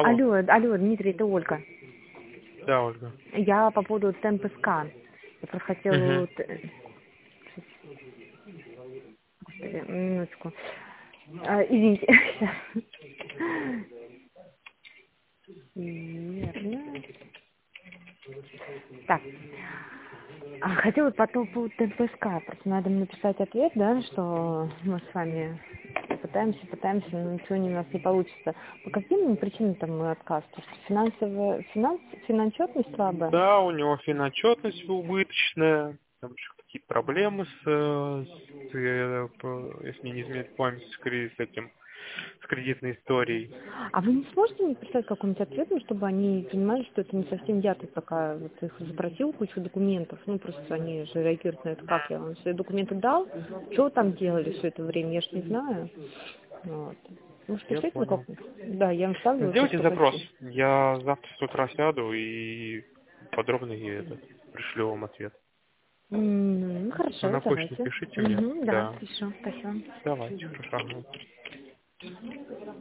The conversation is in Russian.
Алло, Дмитрий, это Ольга. Да, Ольга. Я по поводу ТМПСК. Я просто хотела... Угу. Господи, минуточку. Извините. Верно. Так. Хотела по поводу ТМПСК. Просто надо мне написать ответ, да, что мы с вами пытаемся, но ничего у нас не получится. По каким причинам там отказ? То есть финансовая слабая? Да, у него финотчетность убыточная, там еще какие-то проблемы если мне не изменяет память, с кредитной историей. А вы не сможете мне прислать какой-нибудь ответ, ну, чтобы они понимали, что это не совсем я тут пока вот их запросил кучу документов, ну просто они же реагируют на это, как я вам все документы дал, что вы там делали все это время, я ж не знаю. Вот. Может, Я пришлите понял. как? Да, я вам ставлю Сделайте просто запрос. почти. Я завтра с утра сяду и подробно пришлю вам ответ. Ну, Вы хорошо, на почту давайте. пишите мне. Да, Да. пишу, спасибо. Давайте, хорошо.